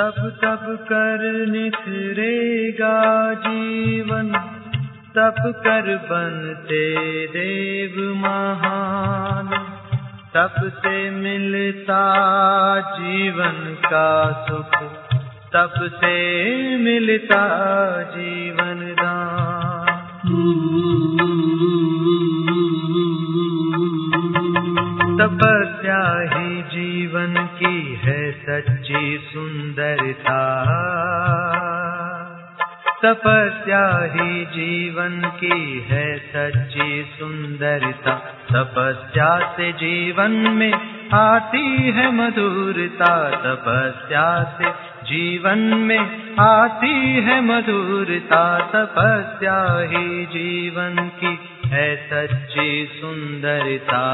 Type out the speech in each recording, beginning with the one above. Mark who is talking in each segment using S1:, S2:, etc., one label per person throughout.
S1: तब तब कर निखरेगा जीवन, तब कर बनते देव महान। तब से मिलता जीवन का सुख, तब से मिलता जीवन दान। तपस्या ही जीवन की है सच्ची सुंदरता, तपस्या ही जीवन की है सच्ची सुंदरता। तपस्या से जीवन में आती है मधुरता, तपस्या से जीवन में आती है मधुरता। तपस्या ही जीवन की है सच्ची सुंदरता।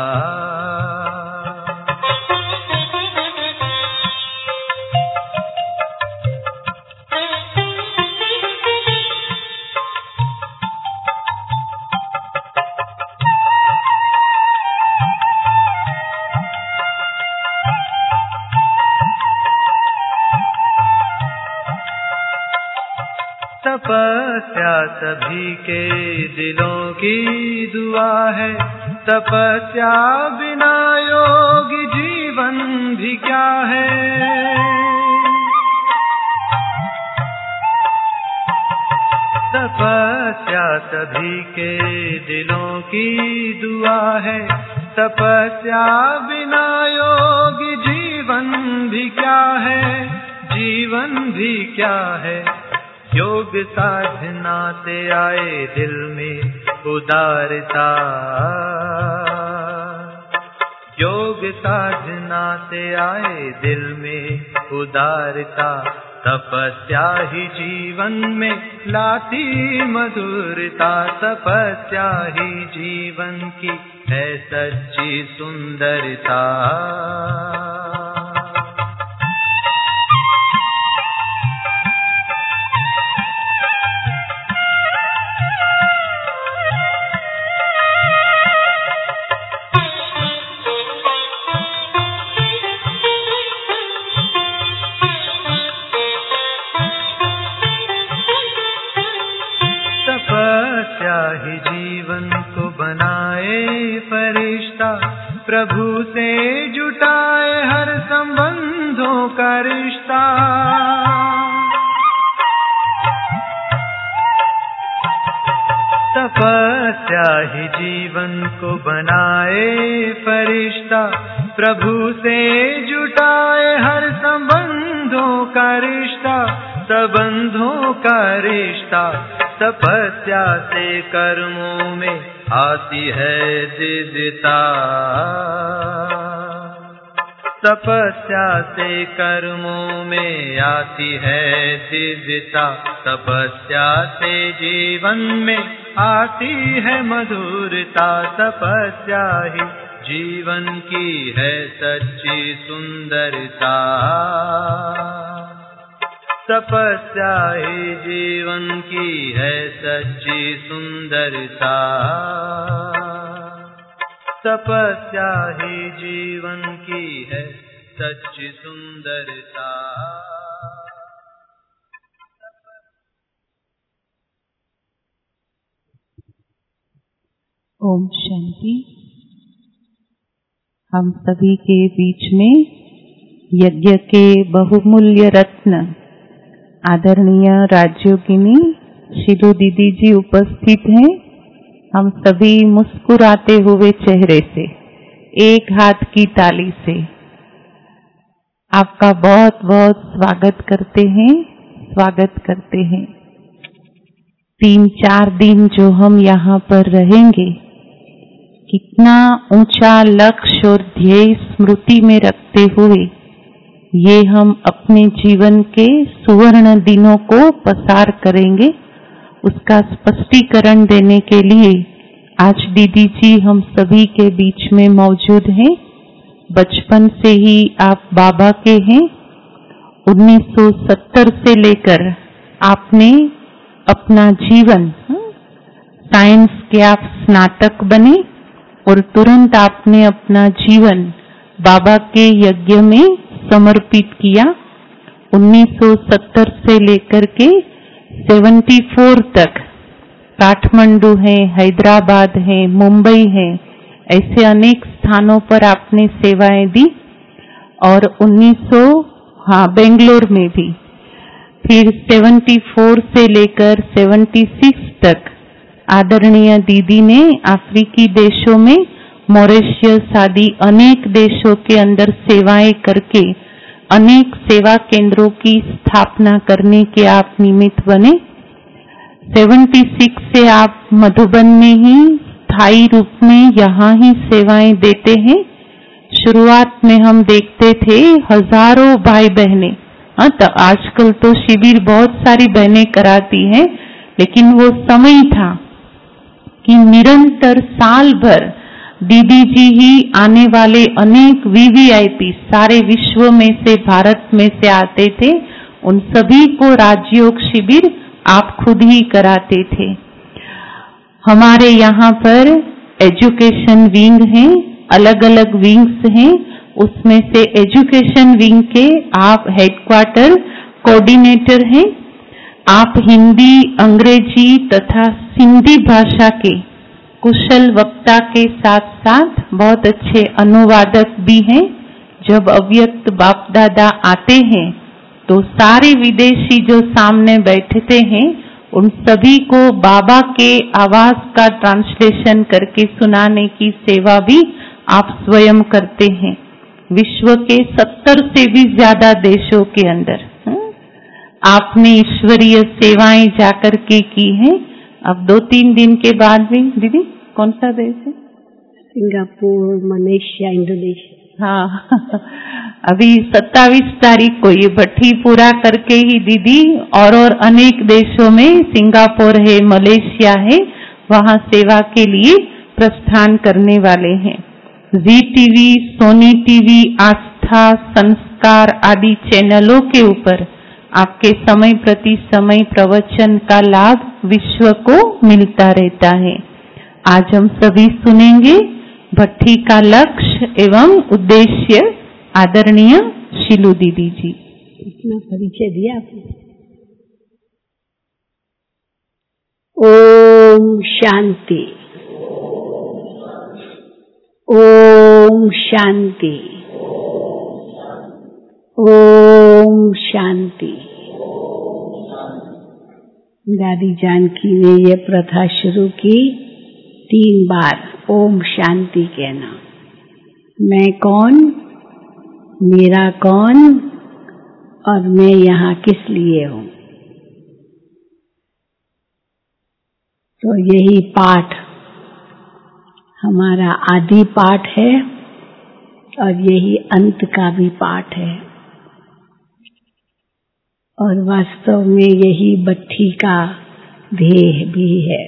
S1: तपस्या सभी के दिलों की दुआ है, तपस्या बिना योग जीवन भी क्या है। तपस्या सभी के दिलों की दुआ है, तपस्या बिना योग जीवन भी क्या है, जीवन भी क्या है। योग साधना से आए दिल में उदारता, योग साधना से आए दिल में उदारता। तपस्या ही जीवन में लाती मधुरता, तपस्या ही जीवन की है सच्ची सुंदरता। तपस्या ही जीवन को बनाए फरिश्ता, प्रभु से जुटाए हर संबंधों का रिश्ता। तपस्या ही जीवन को बनाए फरिश्ता, प्रभु से जुटाए हर संबंधों का रिश्ता, संबंधों का रिश्ता। तपस्या से कर्मों में आती है दिव्यता, तपस्या से कर्मों में आती है दिव्यता। तपस्या से जीवन में आती है मधुरता, तपस्या ही जीवन की है सच्ची सुंदरता। तपस्या ही जीवन की है सच्ची सुंदरता, तपस्या ही जीवन की है सच्ची सुंदरता।
S2: ओम शांति। हम सभी के बीच में यज्ञ के बहुमूल्य रत्न आदरणीय राजयोगिनी शिलू दीदी जी उपस्थित हैं। हम सभी मुस्कुराते हुए चेहरे से, एक हाथ की ताली से आपका बहुत बहुत स्वागत करते हैं, स्वागत करते हैं। 3-4 दिन जो हम यहाँ पर रहेंगे, कितना ऊंचा लक्ष्य और ध्येय स्मृति में रखते हुए ये हम अपने जीवन के सुवर्ण दिनों को पसार करेंगे, उसका स्पष्टीकरण देने के लिए आज दीदी जी हम सभी के बीच में मौजूद हैं। बचपन से ही आप बाबा के हैं। 1970 से लेकर आपने अपना जीवन, साइंस के आप स्नातक बने और तुरंत आपने अपना जीवन बाबा के यज्ञ में समर्पित किया 1970 से लेकर के 74 तक काठमांडू है, हैदराबाद है, मुंबई है, ऐसे अनेक स्थानों पर आपने सेवाएं दी। और 1900 बेंगलोर में भी। फिर 74 से लेकर 76 तक आदरणीय दीदी ने अफ्रीकी देशों में, मॉरिशस आदि अनेक देशों के अंदर सेवाएं करके अनेक सेवा केंद्रों की स्थापना करने के आप निमित्त बने। 76 से आप मधुबन में ही स्थायी रूप में यहाँ ही सेवाएं देते हैं। शुरुआत में हम देखते थे हजारों भाई बहनें, तो आजकल तो शिविर बहुत सारी बहनें कराती हैं, लेकिन वो समय था कि निरंतर साल भर दीदी जी ही आने वाले अनेक वीवीआईपी सारे विश्व में से, भारत में से आते थे, उन सभी को राजयोग शिविर आप खुद ही कराते थे। हमारे यहाँ पर एजुकेशन विंग है, अलग अलग विंग्स हैं, उसमें से एजुकेशन विंग के आप हेडक्वार्टर कोऑर्डिनेटर हैं। आप हिंदी, अंग्रेजी तथा सिंधी भाषा के कुशल वक्ता के साथ साथ बहुत अच्छे अनुवादक भी हैं। जब अव्यक्त बाप दादा आते हैं तो सारे विदेशी जो सामने बैठते हैं उन सभी को बाबा के आवाज का ट्रांसलेशन करके सुनाने की सेवा भी आप स्वयं करते हैं। विश्व के 70 से भी ज्यादा देशों के अंदर आपने ईश्वरीय सेवाएं जाकर के की हैं। अब 2-3 दिन के बाद भी दीदी कौन सा देश है?
S3: Singapore, Malaysia, Indonesia.
S2: हाँ अभी 27 तारीख को ये भट्टी पूरा करके ही दीदी और अनेक देशों में, सिंगापुर है, मलेशिया है, वहाँ सेवा के लिए प्रस्थान करने वाले हैं। Zee TV, Sony TV, Aastha, Sanskar आदि चैनलों के ऊपर आपके समय प्रति समय प्रवचन का लाभ विश्व को मिलता रहता है। आज हम सभी सुनेंगे भट्टी का लक्ष्य एवं उद्देश्य। आदरणीय शिलू दीदी जी,
S3: इतना परिचय दिया आपने। ओम शांति, ओम शांति, ओम शांति। दादी जानकी ने ये प्रथा शुरू की 3 बार ओम शांति कहना। मैं कौन, मेरा कौन और मैं यहाँ किस लिए हूँ। तो यही पाठ हमारा आदि पाठ है और यही अंत का भी पाठ है। और वास्तव में यही भट्टी का ध्येय भी है।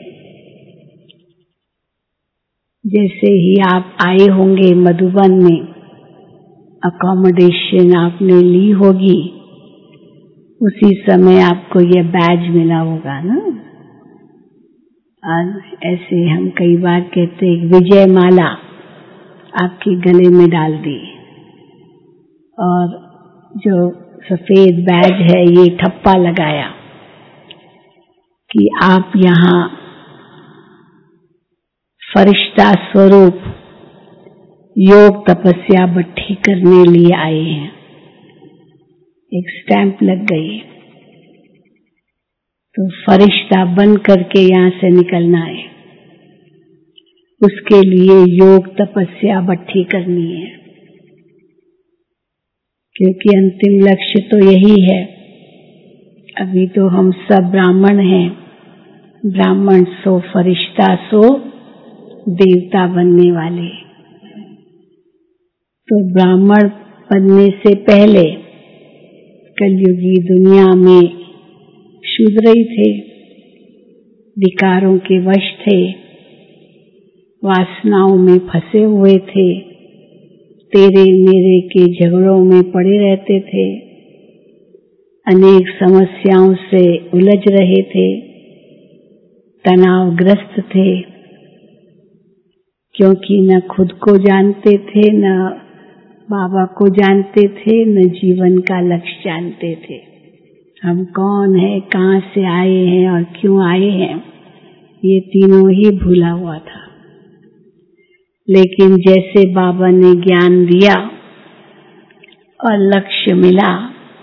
S3: जैसे ही आप आए होंगे मधुबन में, अकोमोडेशन आपने ली होगी, उसी समय आपको ये बैज मिला होगा ना। और ऐसे हम कई बार कहते हैं विजय माला आपके गले में डाल दी, और जो सफेद बैज है ये ठप्पा लगाया कि आप यहाँ फरिश्ता स्वरूप योग तपस्या भट्टी करने लिए आए हैं। एक स्टैंप लग गई, तो फरिश्ता बन करके यहाँ से निकलना है। उसके लिए योग तपस्या भट्टी करनी है, क्योंकि अंतिम लक्ष्य तो यही है। अभी तो हम सब ब्राह्मण हैं, ब्राह्मण सो फरिश्ता सो देवता बनने वाले। तो ब्राह्मण बनने से पहले कलयुगी दुनिया में शूद्र ही थे, विकारों के वश थे, वासनाओं में फंसे हुए थे, तेरे मेरे के झगड़ों में पड़े रहते थे, अनेक समस्याओं से उलझ रहे थे, तनावग्रस्त थे, क्योंकि न खुद को जानते थे, न बाबा को जानते थे, न जीवन का लक्ष्य जानते थे। हम कौन है, कहाँ से आए हैं और क्यों आए हैं, ये तीनों ही भूला हुआ था। लेकिन जैसे बाबा ने ज्ञान दिया और लक्ष्य मिला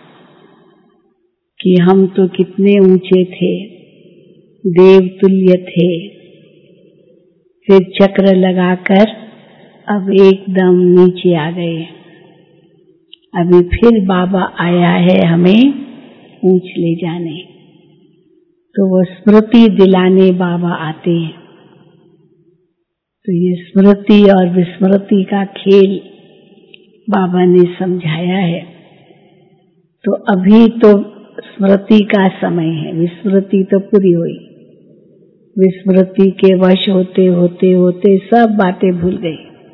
S3: कि हम तो कितने ऊंचे थे, देवतुल्य थे, फिर चक्र लगाकर अब एकदम नीचे आ गए। अभी फिर बाबा आया है हमें ऊंच ले जाने, तो वो स्मृति दिलाने बाबा आते हैं। तो ये स्मृति और विस्मृति का खेल बाबा ने समझाया है। तो अभी तो स्मृति का समय है, विस्मृति तो पूरी हुई। विस्मृति के वश होते होते होते सब बातें भूल गई।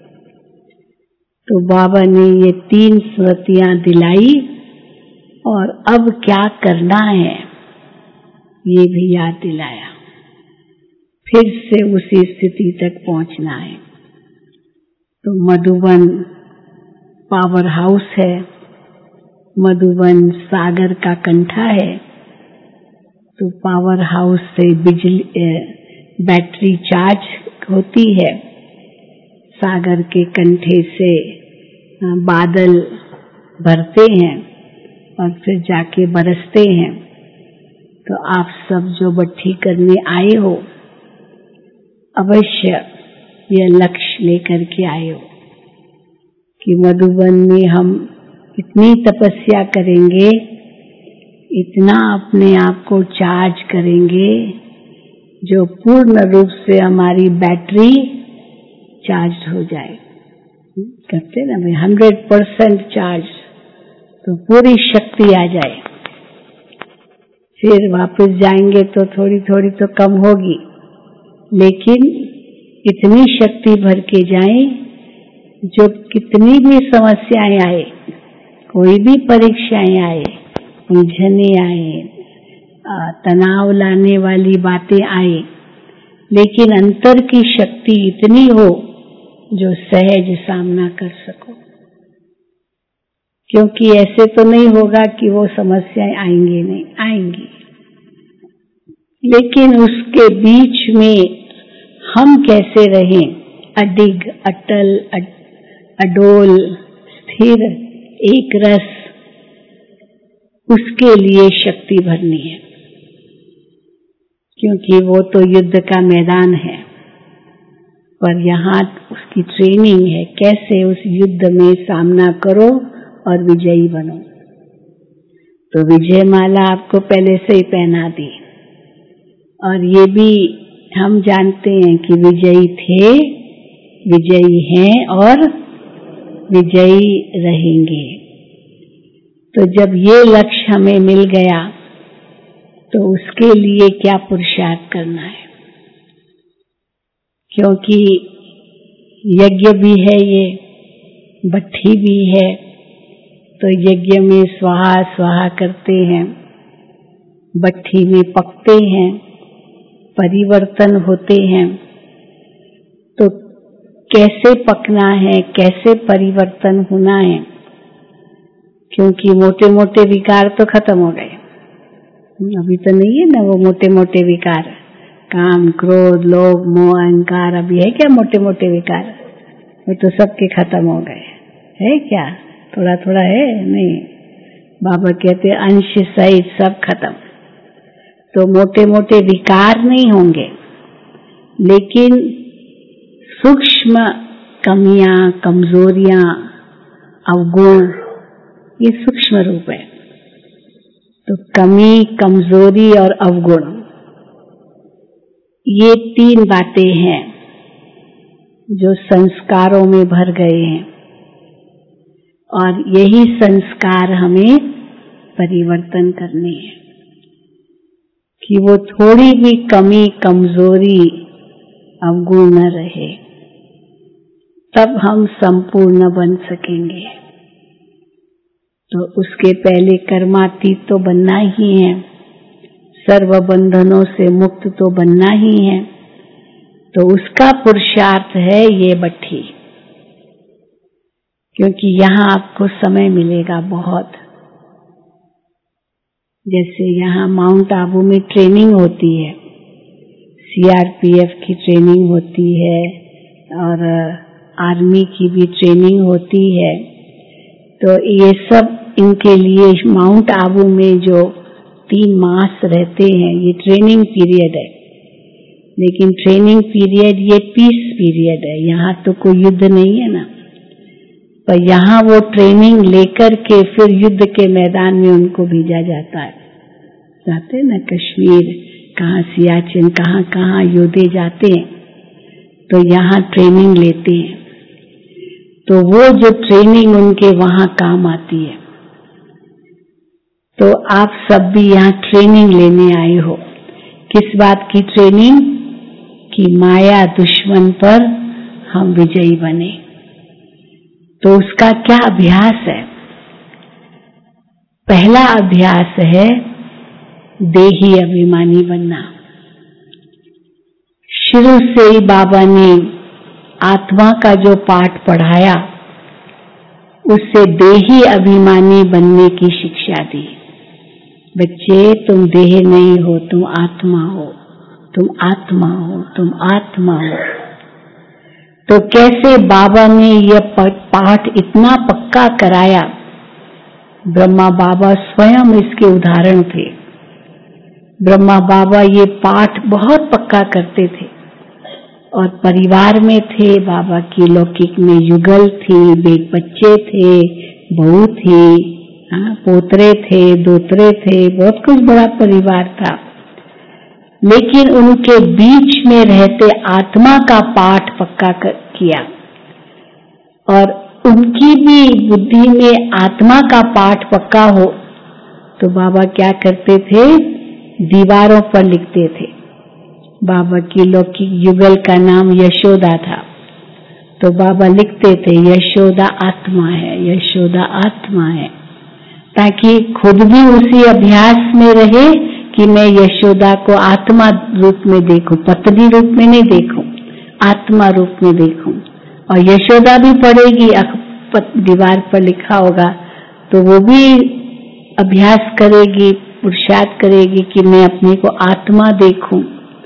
S3: तो बाबा ने ये 3 स्मृतियां दिलाई और अब क्या करना है ये भी याद दिलाया। फिर से उसी स्थिति तक पहुंचना है। तो मधुबन पावर हाउस है, मधुबन सागर का कंठा है। तो पावर हाउस से बिजली बैटरी चार्ज होती है, सागर के कंठे से बादल भरते हैं और फिर जाके बरसते हैं। तो आप सब जो भट्टी करने आए हो, अवश्य यह लक्ष्य लेकर के आए हो कि मधुबन में हम इतनी तपस्या करेंगे, इतना अपने आप को चार्ज करेंगे जो पूर्ण रूप से हमारी बैटरी चार्ज हो जाए। कहते ना 100% चार्ज, तो पूरी शक्ति आ जाए। फिर वापस जाएंगे तो थोड़ी थोड़ी तो कम होगी, लेकिन इतनी शक्ति भर के जाएं जो कितनी भी समस्याएं आए, कोई भी परीक्षाएं आए, उलझने आए, तनाव लाने वाली बातें आए, लेकिन अंतर की शक्ति इतनी हो जो सहज सामना कर सको। क्योंकि ऐसे तो नहीं होगा कि वो समस्याएं आएंगी, नहीं आएंगी, लेकिन उसके बीच में हम कैसे रहें, अडिग, अटल, अडोल, स्थिर, एक रस, उसके लिए शक्ति भरनी है। क्योंकि वो तो युद्ध का मैदान है, पर यहाँ उसकी ट्रेनिंग है, कैसे उस युद्ध में सामना करो और विजयी बनो। तो विजय माला आपको पहले से ही पहना दी, और ये भी हम जानते हैं कि विजयी थे, विजयी हैं और विजयी रहेंगे। तो जब ये लक्ष्य हमें मिल गया तो उसके लिए क्या पुरुषार्थ करना है, क्योंकि यज्ञ भी है, ये भट्टी भी है। तो यज्ञ में स्वाहा स्वाहा करते हैं, भट्टी में पकते हैं, परिवर्तन होते हैं। तो कैसे पकना है, कैसे परिवर्तन होना है, क्योंकि मोटे मोटे विकार तो खत्म हो गए, अभी तो नहीं है ना वो मोटे मोटे विकार, काम, क्रोध, लोभ, मोह, अहंकार। अभी है क्या मोटे मोटे विकार? वो तो सबके खत्म हो गए, है क्या? थोड़ा थोड़ा है, नहीं। बाबा कहते अंश सहित सब खत्म। तो मोटे मोटे विकार नहीं होंगे, लेकिन सूक्ष्म कमियां, कमजोरियां, अवगुण, ये सूक्ष्म रूप है। तो कमी, कमजोरी और अवगुण, ये 3 बातें हैं जो संस्कारों में भर गए हैं, और यही संस्कार हमें परिवर्तन करने हैं कि वो थोड़ी भी कमी, कमजोरी, अवगुण न रहे, तब हम संपूर्ण बन सकेंगे। तो उसके पहले कर्मातीत तो बनना ही है, सर्व बंधनों से मुक्त तो बनना ही है। तो उसका पुरुषार्थ है ये भट्टी। क्योंकि यहाँ आपको समय मिलेगा बहुत। जैसे यहाँ माउंट आबू में ट्रेनिंग होती है, सीआरपीएफ की ट्रेनिंग होती है और आर्मी की भी ट्रेनिंग होती है। तो ये सब इनके लिए माउंट आबू में जो 3 मास रहते हैं ये ट्रेनिंग पीरियड है। लेकिन ट्रेनिंग पीरियड ये पीस पीरियड है, यहाँ तो कोई युद्ध नहीं है ना। पर यहाँ वो ट्रेनिंग लेकर के फिर युद्ध के मैदान में उनको भेजा जाता है। जाते हैं ना कश्मीर, कहाँ सियाचिन, कहाँ कहाँ योद्धे जाते हैं, तो यहाँ ट्रेनिंग लेते हैं। तो वो जो ट्रेनिंग उनके वहाँ काम आती है। तो आप सब भी यहाँ ट्रेनिंग लेने आए हो। किस बात की ट्रेनिंग? कि माया दुश्मन पर हम विजयी बने। तो उसका क्या अभ्यास है? पहला अभ्यास है देही अभिमानी बनना। शुरू से ही बाबा ने आत्मा का जो पाठ पढ़ाया उससे देही अभिमानी बनने की शिक्षा दी। बच्चे तुम देह नहीं हो, तुम आत्मा हो, तुम आत्मा हो, तुम आत्मा हो। तो कैसे बाबा ने यह पाठ इतना पक्का कराया? ब्रह्मा बाबा स्वयं इसके उदाहरण थे। ब्रह्मा बाबा ये पाठ बहुत पक्का करते थे और परिवार में थे। बाबा की लौकिक में युगल थी, बच्चे थे, बहू थी, पोतरे थे, दोतरे थे, बहुत कुछ बड़ा परिवार था। लेकिन उनके बीच में रहते आत्मा का पाठ पक्का किया और उनकी भी बुद्धि में आत्मा का पाठ पक्का हो तो बाबा क्या करते थे? दीवारों पर लिखते थे। बाबा की लौकिक युगल का नाम यशोदा था, तो बाबा लिखते थे यशोदा आत्मा है, यशोदा आत्मा है, ताकि खुद भी उसी अभ्यास में रहे कि मैं यशोदा को आत्मा रूप में देखूं, पत्नी रूप में नहीं देखूं, आत्मा रूप में देखूं। और यशोदा भी पढ़ेगी, दीवार पर लिखा होगा तो वो भी अभ्यास करेगी, पुरुषार्थ करेगी कि मैं अपने को आत्मा देखूं।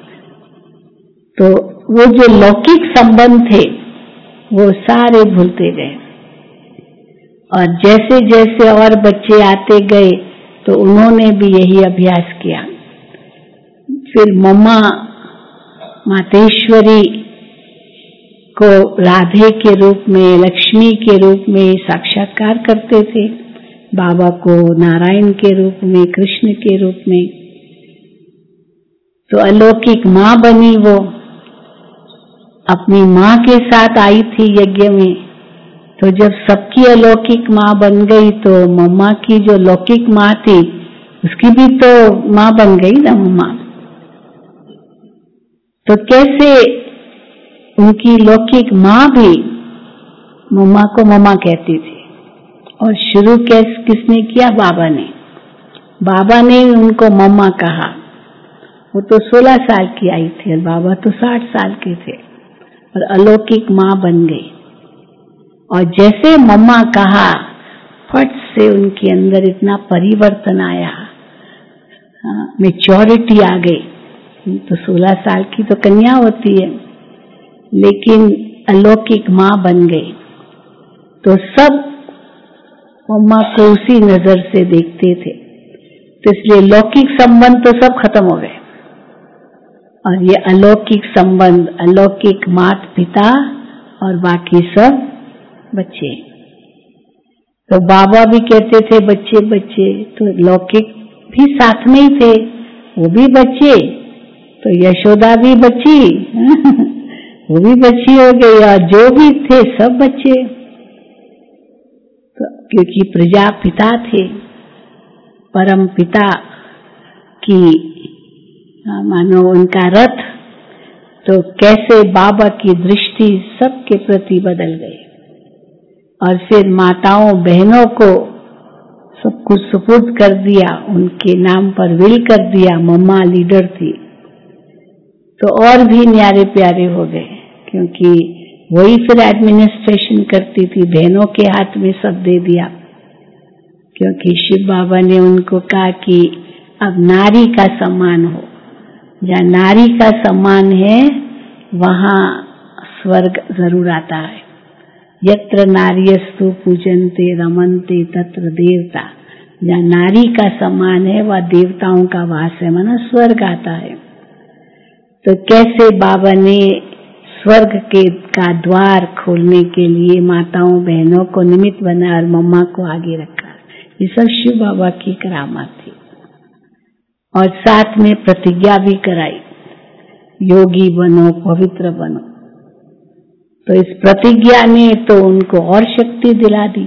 S3: तो वो जो लौकिक संबंध थे वो सारे भूलते गए। और जैसे जैसे और बच्चे आते गए तो उन्होंने भी यही अभ्यास किया। फिर मम्मा मातेश्वरी को राधे के रूप में, लक्ष्मी के रूप में साक्षात्कार करते थे, बाबा को नारायण के रूप में, कृष्ण के रूप में। तो अलौकिक माँ बनी, वो अपनी माँ के साथ आई थी यज्ञ में। तो जब सबकी अलौकिक माँ बन गई तो मम्मा की जो लौकिक माँ थी उसकी भी तो माँ बन गई ना मम्मा। तो कैसे उनकी लौकिक माँ भी मम्मा को मम्मा कहती थी। और शुरू किसने किया? बाबा ने। बाबा ने उनको मम्मा कहा। वो तो 16 साल की आई थी और बाबा तो 60 साल के थे और अलौकिक माँ बन गई। और जैसे मम्मा कहा फट से उनके अंदर इतना परिवर्तन आया, मैच्योरिटी आ गई। तो 16 साल की तो कन्या होती है, लेकिन अलौकिक माँ बन गई। तो सब मम्मा को उसी नजर से देखते थे। तो इसलिए लौकिक संबंध तो सब खत्म हो गए और ये अलौकिक संबंध, अलौकिक माता पिता और बाकी सब बच्चे। तो बाबा भी कहते थे बच्चे बच्चे, तो लौकिक भी साथ में ही थे, वो भी बच्चे। तो यशोदा भी बच्ची वो भी बच्ची हो गई और जो भी थे सब बच्चे। तो क्योंकि प्रजापिता थे, परम पिता की मानो उनका रथ। तो कैसे बाबा की दृष्टि सबके प्रति बदल गई और फिर माताओं बहनों को सब कुछ सुपुर्द कर दिया, उनके नाम पर विल कर दिया। मम्मा लीडर थी तो और भी न्यारे प्यारे हो गए, क्योंकि वही फिर एडमिनिस्ट्रेशन करती थी, बहनों के हाथ में सब दे दिया, क्योंकि शिव बाबा ने उनको कहा कि अब नारी का सम्मान हो। जहाँ नारी का सम्मान है वहाँ स्वर्ग जरूर आता है। यत्र नार्यस्तु पूजन्ते रमन्ते तत्र देवता। जहाँ नारी का सम्मान है वह देवताओं का वास है, माना स्वर्ग आता है। तो कैसे बाबा ने स्वर्ग का द्वार खोलने के लिए माताओं बहनों को निमित्त बनाया और मम्मा को आगे रखा, ये सब शिव बाबा की करामात थी। और साथ में प्रतिज्ञा भी कराई, योगी बनो पवित्र बनो। तो इस प्रतिज्ञा ने तो उनको और शक्ति दिला दी।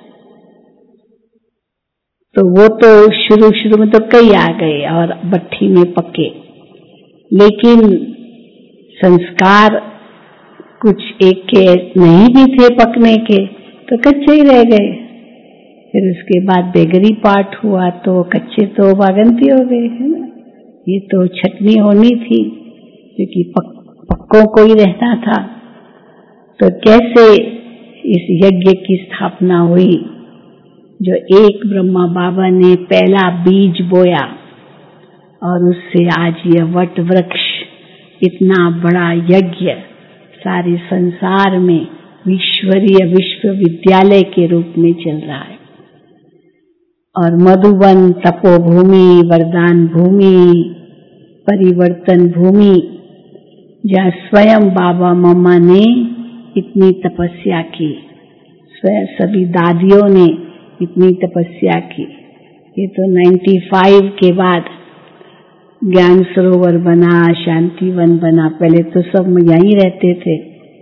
S3: तो वो तो शुरू में तो कई आ गए और भट्ठी में पके, लेकिन संस्कार कुछ एक के नहीं भी थे पकने के, तो कच्चे ही रह गए। फिर उसके बाद बेगरी पाठ हुआ तो कच्चे तो बागंती हो गए, है ना। ये तो छटनी होनी थी क्योंकि पक्कों को ही रहना था। तो कैसे इस यज्ञ की स्थापना हुई, जो एक ब्रह्मा बाबा ने पहला बीज बोया और उससे आज यह वट वृक्ष इतना बड़ा यज्ञ सारे संसार में ईश्वरीय विश्वविद्यालय के रूप में चल रहा है। और मधुबन तपोभूमि, वरदान भूमि, परिवर्तन भूमि, जहाँ स्वयं बाबा मम्मा ने इतनी तपस्या की, स्वयं सभी दादियों ने इतनी तपस्या की। ये तो 95 के बाद ज्ञान सरोवर बना, शांतिवन बना, पहले तो सब यहीं रहते थे।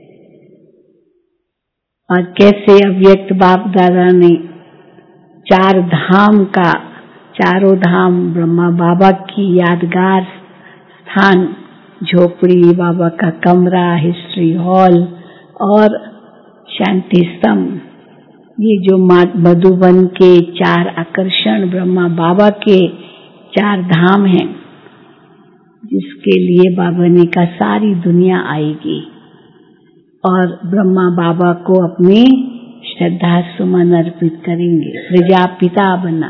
S3: और कैसे अव्यक्त बाप दादा ने 4 धाम का, चारों धाम ब्रह्मा बाबा की यादगार स्थान, झोपड़ी, बाबा का कमरा, हिस्ट्री हॉल और शांति स्तंभ, ये जो मधुबन के 4 आकर्षण ब्रह्मा बाबा के 4 धाम हैं, जिसके लिए बाबा ने कहा सारी दुनिया आएगी और ब्रह्मा बाबा को अपने श्रद्धा सुमन अर्पित करेंगे, प्रजापिता बना।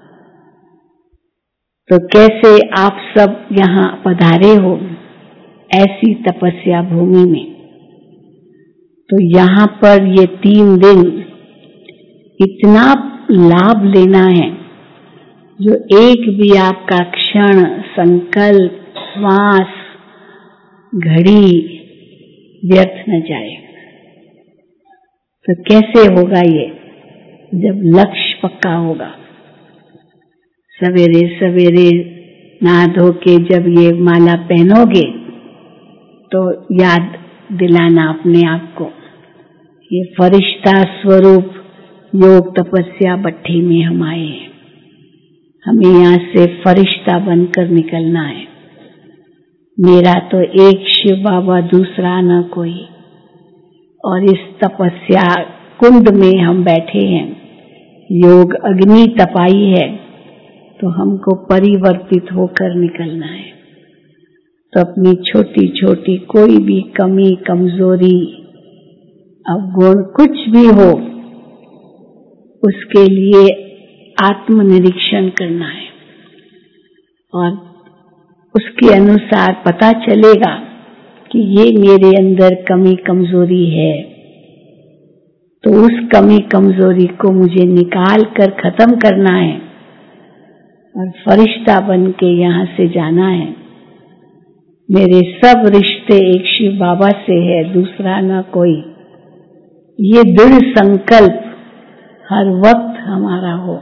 S3: तो कैसे आप सब यहाँ पधारे हो ऐसी तपस्या भूमि में। तो यहाँ पर ये 3 दिन इतना लाभ लेना है, जो एक भी आपका क्षण, संकल्प, श्वास, घड़ी व्यर्थ न जाए। तो कैसे होगा ये, जब लक्ष्य पक्का होगा। सवेरे सवेरे नहा धो के जब ये माला पहनोगे तो याद दिलाना अपने आप को, ये फरिश्ता स्वरूप योग तपस्या भट्ठी में हम आए हैं, हमें यहाँ से फरिश्ता बनकर निकलना है। मेरा तो एक शिव बाबा, दूसरा न कोई। और इस तपस्या कुंड में हम बैठे हैं, योग अग्नि तपाई है, तो हमको परिवर्तित होकर निकलना है। तो अपनी छोटी छोटी कोई भी कमी, कमजोरी, अवगुण कुछ भी हो, उसके लिए आत्मनिरीक्षण करना है और उसके अनुसार पता चलेगा कि ये मेरे अंदर कमी कमजोरी है, तो उस कमी कमजोरी को मुझे निकाल कर खत्म करना है और फरिश्ता बन के यहाँ से जाना है। मेरे सब रिश्ते एक शिव बाबा से है, दूसरा ना कोई। ये दृढ़ संकल्प हर वक्त हमारा हो,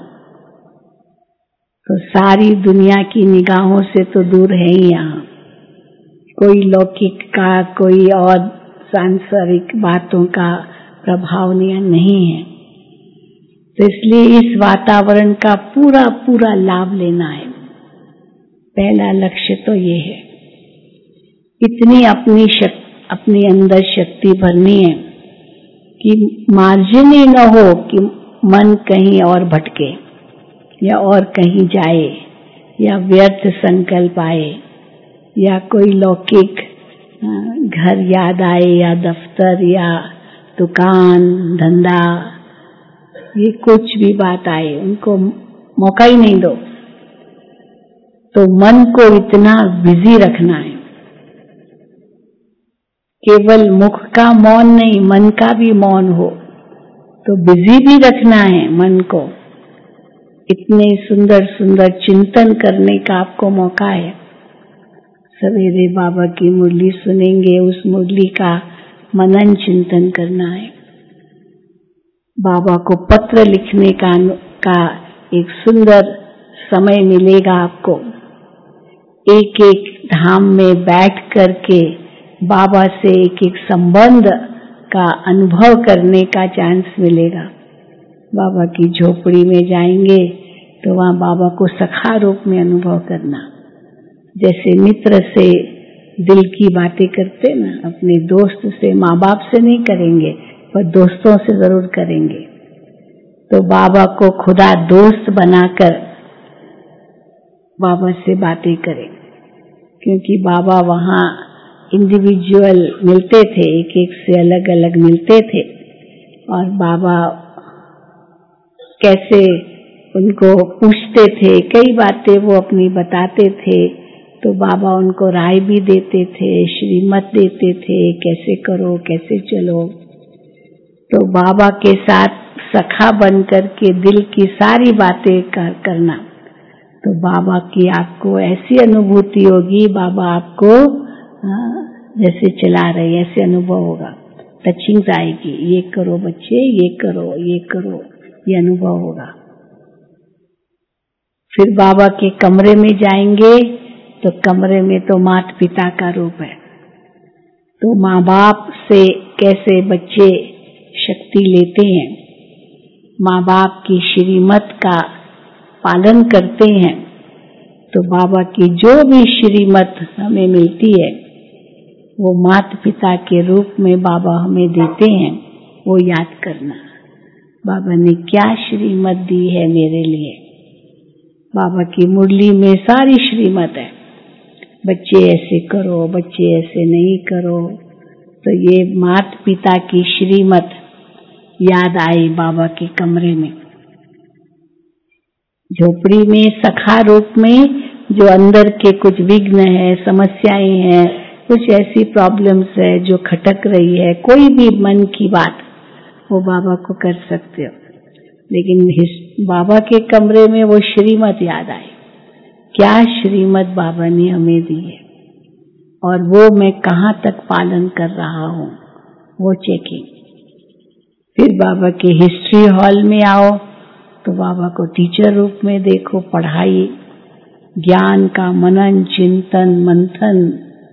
S3: तो सारी दुनिया की निगाहों से तो दूर है ही यहाँ। कोई लौकिक का, कोई और सांसारिक बातों का प्रभाव नहीं है। तो इसलिए इस वातावरण का पूरा पूरा लाभ लेना है। पहला लक्ष्य तो ये है, इतनी अपने अंदर शक्ति भरनी है कि मार्जिन ही न हो कि मन कहीं और भटके या और कहीं जाए या व्यर्थ संकल्प आए या कोई लौकिक घर याद आए या दफ्तर या दुकान धंधा, ये कुछ भी बात आए उनको मौका ही नहीं दो। तो मन को इतना बिजी रखना है, केवल मुख का मौन नहीं, मन का भी मौन हो, तो बिजी भी रखना है मन को। इतने सुंदर सुंदर चिंतन करने का आपको मौका है। सवेरे बाबा की मुरली सुनेंगे, उस मुरली का मनन चिंतन करना है। बाबा को पत्र लिखने का एक सुंदर समय मिलेगा आपको। एक एक धाम में बैठ करके बाबा से एक एक संबंध का अनुभव करने का चांस मिलेगा। बाबा की झोपड़ी में जाएंगे तो वहाँ बाबा को सखा रूप में अनुभव करना। जैसे मित्र से दिल की बातें करते ना, अपने दोस्त से, माँ बाप से नहीं करेंगे पर दोस्तों से जरूर करेंगे। तो बाबा को खुदा दोस्त बनाकर बाबा से बातें करें, क्योंकि बाबा वहाँ इंडिविजुअल मिलते थे, एक एक से अलग अलग मिलते थे। और बाबा कैसे उनको पूछते थे, कई बातें वो अपनी बताते थे, तो बाबा उनको राय भी देते थे, श्रीमत देते थे, कैसे करो कैसे चलो। तो बाबा के साथ सखा बन करके दिल की सारी बातें करना, तो बाबा की आपको ऐसी अनुभूति होगी, बाबा आपको जैसे चला रहे ऐसे अनुभव होगा। टचिंग आएगी, ये करो बच्चे, ये करो, ये करो, ये अनुभव होगा। फिर बाबा के कमरे में जाएंगे तो कमरे में तो माता पिता का रूप है। तो माँ बाप से कैसे बच्चे शक्ति लेते हैं, माँ बाप की श्रीमत का पालन करते हैं, तो बाबा की जो भी श्रीमत हमें मिलती है वो माता पिता के रूप में बाबा हमें देते हैं, वो याद करना। बाबा ने क्या श्रीमत दी है मेरे लिए। बाबा की मुरली में सारी श्रीमत है, बच्चे ऐसे करो, बच्चे ऐसे नहीं करो। तो ये माता पिता की श्रीमत याद आई बाबा के कमरे में। झोपड़ी में सखा रूप में जो अंदर के कुछ विघ्न है, समस्याएं हैं, कुछ ऐसी प्रॉब्लम्स है जो खटक रही है, कोई भी मन की बात वो बाबा को कर सकते हो। लेकिन बाबा के कमरे में वो श्रीमत याद आए, क्या श्रीमत बाबा ने हमें दी है और वो मैं कहाँ तक पालन कर रहा हूँ, वो चेकिंग। फिर बाबा के हिस्ट्री हॉल में आओ तो बाबा को टीचर रूप में देखो, पढ़ाई, ज्ञान का मनन चिंतन मंथन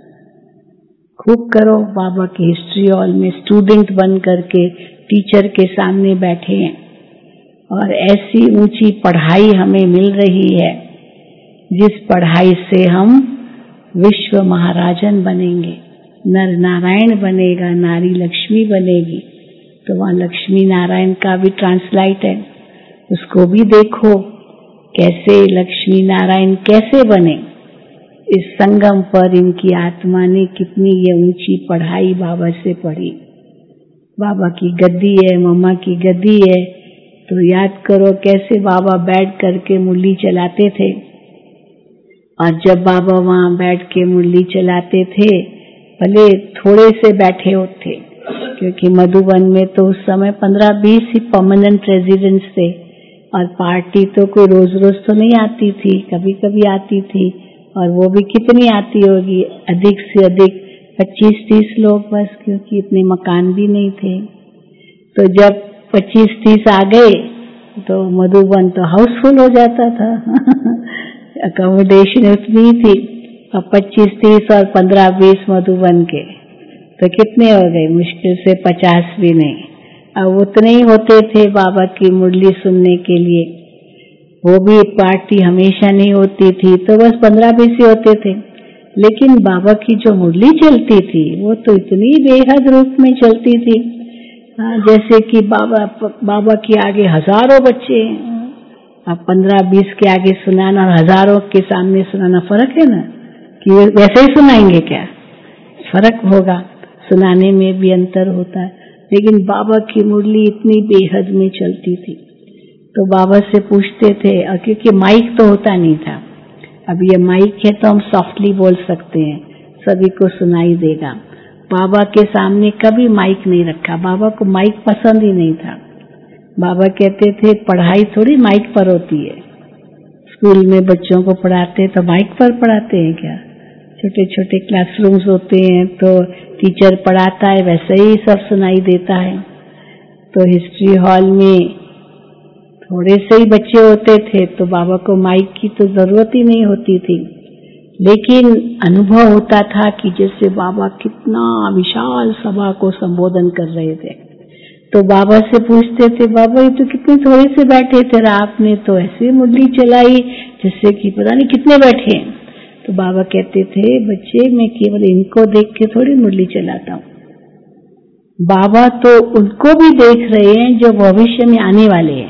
S3: खूब करो। बाबा के हिस्ट्री हॉल में स्टूडेंट बन करके टीचर के सामने बैठे हैं और ऐसी ऊंची पढ़ाई हमें मिल रही है जिस पढ़ाई से हम विश्व महाराजन बनेंगे, नर नारायण बनेगा, नारी लक्ष्मी बनेगी। तो वहाँ लक्ष्मी नारायण का भी ट्रांसलाइट है, उसको भी देखो कैसे लक्ष्मी नारायण कैसे बने। इस संगम पर इनकी आत्मा ने कितनी ये ऊंची पढ़ाई बाबा से पढ़ी। बाबा की गद्दी है, मम्मा की गद्दी है, तो याद करो कैसे बाबा बैठ करके मुरली चलाते थे। और जब बाबा वहाँ बैठ के मुरली चलाते थे, भले थोड़े से बैठे होते, क्योंकि मधुबन में तो उस समय 15-20 ही परमानेंट रेजिडेंट्स थे और पार्टी तो कोई रोज रोज तो नहीं आती थी, कभी कभी आती थी, और वो भी कितनी आती होगी, अधिक से अधिक 25-30 लोग बस, क्योंकि इतने मकान भी नहीं थे। तो जब 25-30 आ गए तो मधुबन तो हाउसफुल हो जाता था अकोमोडेशन उतनी थी, और 25-30 और 15-20 मधुबन के तो कितने हो गए, मुश्किल से 50 भी नहीं। अब उतने ही होते थे बाबा की मुरली सुनने के लिए, वो भी पार्टी हमेशा नहीं होती थी, तो बस 15-20 ही होते थे। लेकिन बाबा की जो मुरली चलती थी वो तो इतनी बेहद रूप में चलती थी, जैसे कि बाबा के आगे हजारों बच्चे। अब 15-20 के आगे सुनाना और हजारों के सामने सुनाना फर्क है ना, कि वैसे ही सुनाएंगे क्या, फर्क होगा, सुनाने में भी अंतर होता है, लेकिन बाबा की मुरली इतनी बेहद में चलती थी। तो बाबा से पूछते थे, और क्योंकि माइक तो होता नहीं था, अब ये माइक है तो हम सॉफ्टली बोल सकते हैं, सभी को सुनाई देगा। बाबा के सामने कभी माइक नहीं रखा, बाबा को माइक पसंद ही नहीं था। बाबा कहते थे पढ़ाई थोड़ी माइक पर होती है, स्कूल में बच्चों को पढ़ाते तो माइक पर पढ़ाते हैं क्या? छोटे छोटे क्लासरूम्स होते हैं तो टीचर पढ़ाता है, वैसे ही सब सुनाई देता है। तो हिस्ट्री हॉल में थोड़े से ही बच्चे होते थे तो बाबा को माइक की तो जरूरत ही नहीं होती थी, लेकिन अनुभव होता था कि जैसे बाबा कितना विशाल सभा को संबोधन कर रहे थे। तो बाबा से पूछते थे, बाबा ये तो कितने थोड़े से बैठे थे, आपने तो ऐसे मुरली चलाई जिससे कि पता नहीं कितने बैठे। तो बाबा कहते थे, बच्चे मैं केवल इनको देख के थोड़ी मुरली चलाता हूँ, बाबा तो उनको भी देख रहे हैं जो भविष्य में आने वाले हैं,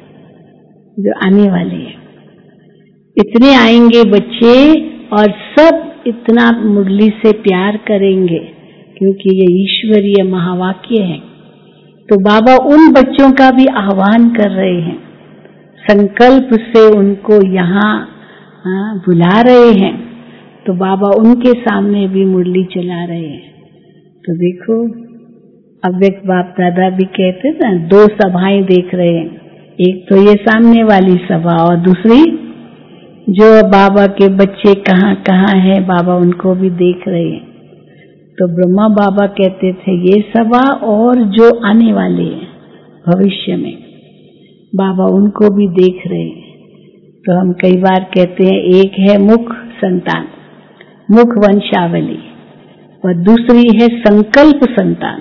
S3: जो आने वाले हैं। इतने आएंगे बच्चे और सब इतना मुरली से प्यार करेंगे क्योंकि ये ईश्वरीय महावाक्य है। तो बाबा उन बच्चों का भी आह्वान कर रहे हैं, संकल्प से उनको यहाँ बुला रहे हैं। तो बाबा उनके सामने भी मुरली चला रहे हैं। तो देखो अव्यक्त बाप दादा भी कहते ना, दो सभाएं देख रहे हैं, एक तो ये सामने वाली सभा और दूसरी जो बाबा के बच्चे कहाँ कहाँ हैं, बाबा उनको भी देख रहे हैं। तो ब्रह्मा बाबा कहते थे ये सभा और जो आने वाले हैं भविष्य में, बाबा उनको भी देख रहे हैं। तो हम कई बार कहते हैं एक है मुख संतान, मुख वंशावली, और दूसरी है संकल्प संतान।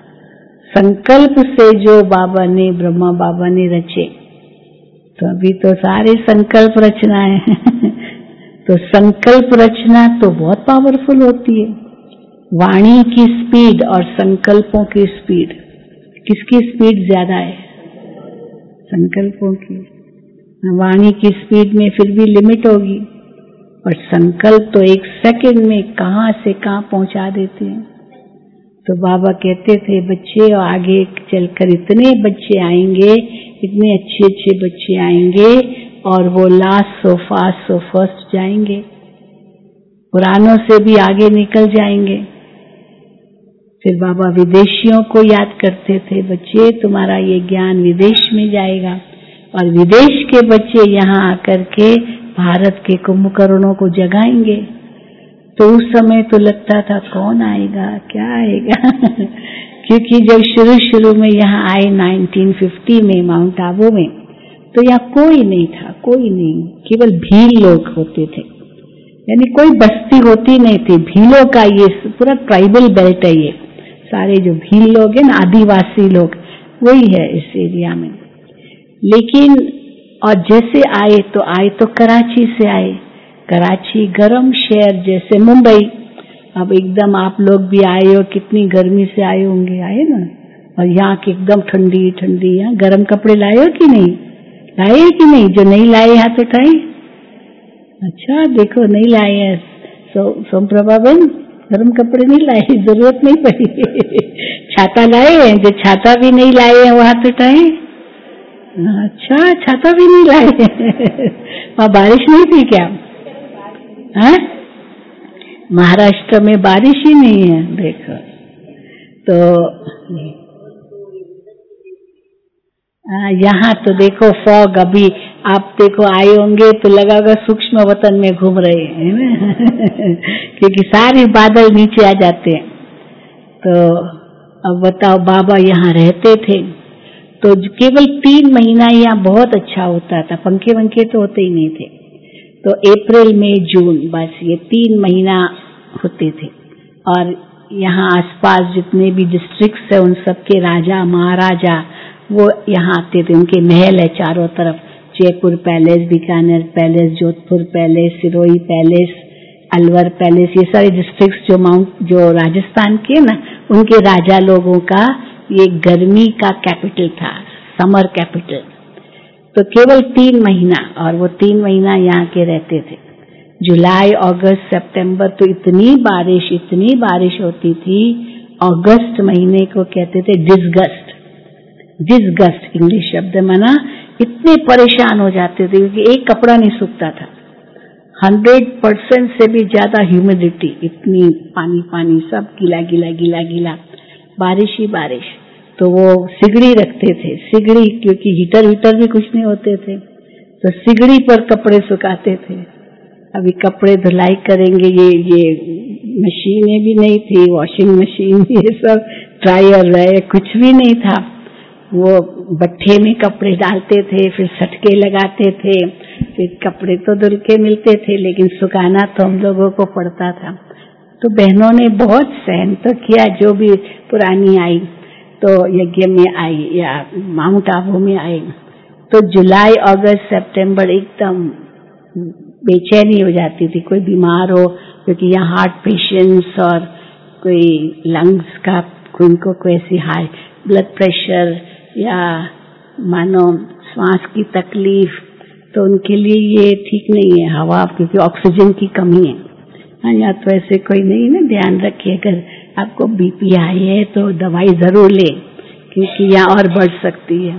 S3: संकल्प से जो बाबा ने, ब्रह्मा बाबा ने रचे, तो अभी तो सारे संकल्प रचना है तो संकल्प रचना तो बहुत पावरफुल होती है। वाणी की स्पीड और संकल्पों की स्पीड, किसकी स्पीड ज्यादा है? संकल्पों की। वाणी की स्पीड में फिर भी लिमिट होगी, और संकल्प तो एक सेकंड में कहां से कहां पहुंचा देते हैं। तो बाबा कहते थे बच्चे आगे चलकर इतने बच्चे आएंगे, इतने अच्छे अच्छे बच्चे आएंगे, और वो last so fast so first जाएंगे, पुरानों से भी आगे निकल जाएंगे। फिर बाबा विदेशियों को याद करते थे, बच्चे तुम्हारा ये ज्ञान विदेश में जाएगा, और विदेश के बच्चे यहाँ आकर के भारत के कुंभकर्णों को जगाएंगे। तो उस समय तो लगता था कौन आएगा, क्या आएगा क्योंकि जब शुरू में यहाँ आए 1950 में माउंट आबू में, तो यहाँ कोई नहीं था, कोई नहीं, केवल भील लोग होते थे, यानी कोई बस्ती होती नहीं थी। भीलों का ये पूरा ट्राइबल बेल्ट है, ये सारे जो भील लोग हैं ना, आदिवासी लोग, वही है इस एरिया में। लेकिन और जैसे आए तो कराची से आए, कराची गर्म शहर जैसे मुंबई। अब एकदम आप लोग भी आए हो, कितनी गर्मी से आए होंगे, आए ना, और यहाँ की एकदम ठंडी ठंडी, यहाँ गर्म कपड़े लाए हो कि नहीं, लाए कि नहीं? जो नहीं लाए हाथ उठाए। अच्छा देखो नहीं लाए हैं, सोम प्रभा बहन गर्म कपड़े नहीं लाए, जरूरत नहीं पड़ी छाता लाए हैं, जो छाता भी नहीं लाए हैं वो हाथ उठाए। अच्छा छाता भी नहीं लाए वहाँ बारिश नहीं थी क्या? हाँ, महाराष्ट्र में बारिश ही नहीं है देखो। तो यहाँ तो देखो फॉग, अभी आप देखो आए होंगे तो लगा होगा सूक्ष्म वतन में घूम रहे हैं ना क्योंकि सारे बादल नीचे आ जाते हैं। तो अब बताओ, बाबा यहाँ रहते थे तो केवल 3 महीना यहाँ बहुत अच्छा होता था, पंखे वंखे तो होते ही नहीं थे। तो अप्रैल मई जून बस ये 3 महीना होते थे, और यहाँ आसपास जितने भी डिस्ट्रिक्ट्स है उन सबके राजा महाराजा वो यहाँ आते थे। उनके महल है चारों तरफ, Jaipur palace, Bikaner palace, Jodhpur palace, Sirohi palace, Alwar palace, ये सारे डिस्ट्रिक्ट्स जो राजस्थान के ना, उनके राजा लोगों का ये गर्मी का कैपिटल था, समर कैपिटल। तो केवल 3 महीना, और वो 3 महीना यहाँ के रहते थे। जुलाई, अगस्त, सितंबर तो इतनी बारिश होती थी। अगस्त महीने को कहते थे डिसगस्ट इंग्लिश शब्द माना। इतने परेशान हो जाते थे क्योंकि एक कपड़ा नहीं सूखता था। 100% से भी ज्यादा ह्यूमिडिटी, इतनी पानी सब गीला, बारिश ही बारिश। तो वो सिगड़ी रखते थे, सिगड़ी, क्योंकि हीटर भी कुछ नहीं होते थे, तो सिगड़ी पर कपड़े सुखाते थे। अभी कपड़े धुलाई करेंगे, ये मशीनें भी नहीं थी, वॉशिंग मशीन, ये सब ड्रायर कुछ भी नहीं था। वो भट्ठे में कपड़े डालते थे, फिर सटके लगाते थे, फिर कपड़े तो धुल के मिलते थे, लेकिन सुखाना तो हम लोगों को पड़ता था। तो बहनों ने बहुत सहन तो किया, जो भी पुरानी आई तो यज्ञ में आई या माउंट आबू में आई। तो जुलाई, अगस्त, सितंबर एकदम बेचैनी हो जाती थी। कोई बीमार हो, क्योंकि यहाँ हार्ट पेशेंट्स और कोई लंग्स का उनको कोई ऐसी हाई ब्लड प्रेशर या मानो श्वास की तकलीफ, तो उनके लिए ये ठीक नहीं है हवा, क्योंकि ऑक्सीजन की कमी है। यहाँ तो ऐसे कोई नहीं ना, ध्यान रखिए, अगर आपको बीपी हाई है तो दवाई जरूर ले, क्योंकि यहाँ और बढ़ सकती है।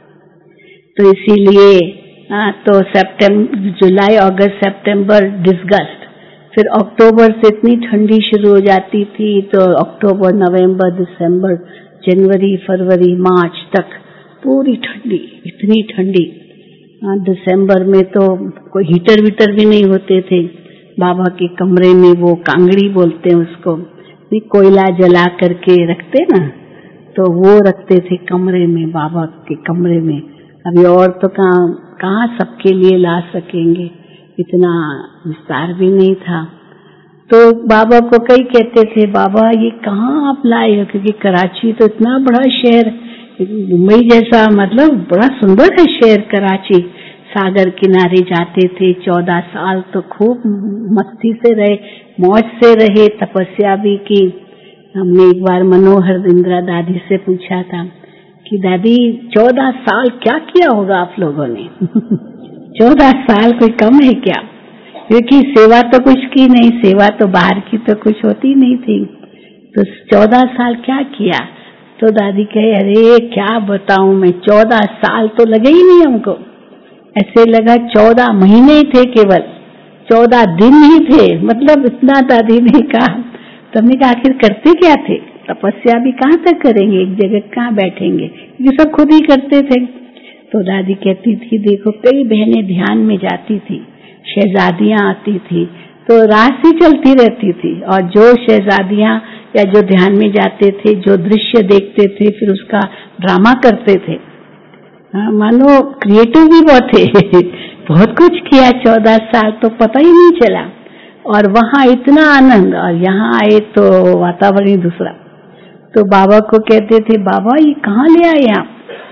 S3: तो इसीलिए तो जुलाई, अगस्त, सितंबर डिसगस्ट। फिर अक्टूबर से इतनी ठंडी शुरू हो जाती थी, तो अक्टूबर, नवंबर, दिसंबर, जनवरी, फरवरी, मार्च तक पूरी ठंडी, इतनी ठंडी। दिसंबर में तो कोई हीटर भी नहीं होते थे। बाबा के कमरे में, वो कांगड़ी बोलते हैं उसको, कोयला जला करके रखते ना, तो वो रखते थे कमरे में, बाबा के कमरे में। अभी और तो कहाँ सबके लिए ला सकेंगे, इतना विस्तार भी नहीं था। तो बाबा को कई कहते थे, बाबा ये कहाँ आप लाए हो, क्योंकि कराची तो इतना बड़ा शहर, मुंबई जैसा, मतलब बड़ा सुंदर है शहर कराची। सागर किनारे जाते थे, 14 साल तो खूब मस्ती से रहे, मौज से रहे, तपस्या भी की। हमने एक बार मनोहर इंदिरा दादी से पूछा था कि दादी 14 साल क्या किया होगा आप लोगों ने? 14 साल कोई कम है क्या? क्योंकि सेवा तो कुछ की नहीं, सेवा तो बाहर की तो कुछ होती नहीं थी। तो 14 साल क्या किया? तो दादी कहे, अरे क्या बताऊं मैं, 14 साल तो लगे ही नहीं हमको। ऐसे लगा 14 महीने थे, केवल 14 दिन ही थे, मतलब इतना दादी ने कहा। तो हमने कहा आखिर करते क्या थे? तपस्या भी कहाँ तक करेंगे, एक जगह कहाँ बैठेंगे, ये सब खुद ही करते थे। तो दादी कहती थी, देखो कई बहनें ध्यान में जाती थी, शहजादियां आती थी, तो रात से चलती रहती थी, और जो शहजादियां या जो ध्यान में जाते थे, जो दृश्य देखते थे, फिर उसका ड्रामा करते थे। मानो क्रिएटिव भी बहुत थे, बहुत कुछ किया 14 साल, तो पता ही नहीं चला। और वहाँ इतना आनंद, और यहाँ आए तो वातावरण ही दूसरा। तो बाबा को कहते थे, बाबा ये कहाँ ले आए आप?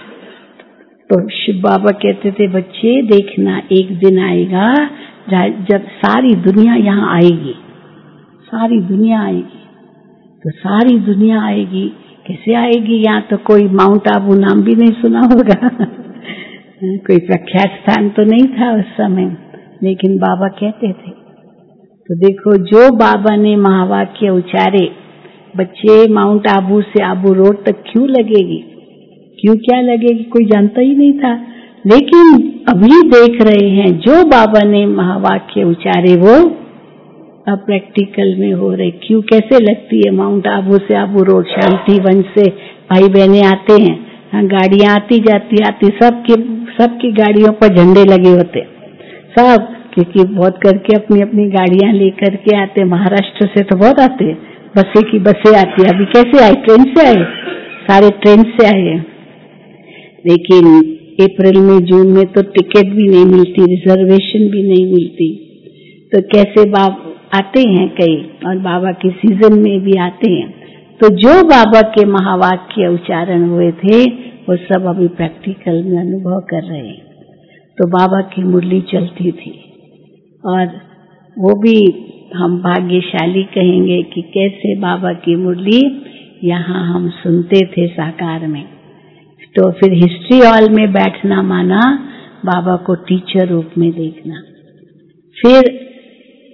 S3: तो शिव बाबा कहते थे, बच्चे देखना एक दिन आएगा जब सारी दुनिया यहाँ आएगी, सारी दुनिया आएगी। तो सारी दुनिया आएगी, कैसे आएगी? यहाँ तो कोई माउंट आबू नाम भी नहीं सुना होगा कोई प्रख्यात स्थान तो नहीं था उस समय, लेकिन बाबा कहते थे। तो देखो, जो बाबा ने महावाक्य उच्चारे, बच्चे माउंट आबू से आबू रोड तक क्यों लगेगी, क्यों क्या लगेगी, कोई जानता ही नहीं था। लेकिन अभी देख रहे हैं, जो बाबा ने महावाक्य उच्चारे वो अब प्रैक्टिकल में हो रहे। क्यों, कैसे लगती है माउंट आबू से आबू रोड? शांति वन से भाई बहने आते हैं, हाँ, गाड़ियां आती जाती, सबकी गाड़ियों पर झंडे लगे होते सब, क्योंकि बहुत करके अपनी अपनी गाड़ियां लेकर के आते। महाराष्ट्र से तो बहुत आते, बसें आती। अभी कैसे आए? ट्रेन से आए, सारे ट्रेन से आए। लेकिन अप्रैल में, जून में तो टिकट भी नहीं मिलती, रिजर्वेशन भी नहीं मिलती। तो कैसे आते हैं कई, और बाबा के सीजन में भी आते हैं। तो जो बाबा के महावाक्य उच्चारण हुए थे, वो सब अभी प्रैक्टिकल में अनुभव कर रहे हैं। तो बाबा की मुरली चलती थी, और वो भी हम भाग्यशाली कहेंगे कि कैसे बाबा की मुरली यहाँ हम सुनते थे साकार में। तो फिर हिस्ट्री हॉल में बैठना माना बाबा को टीचर रूप में देखना। फिर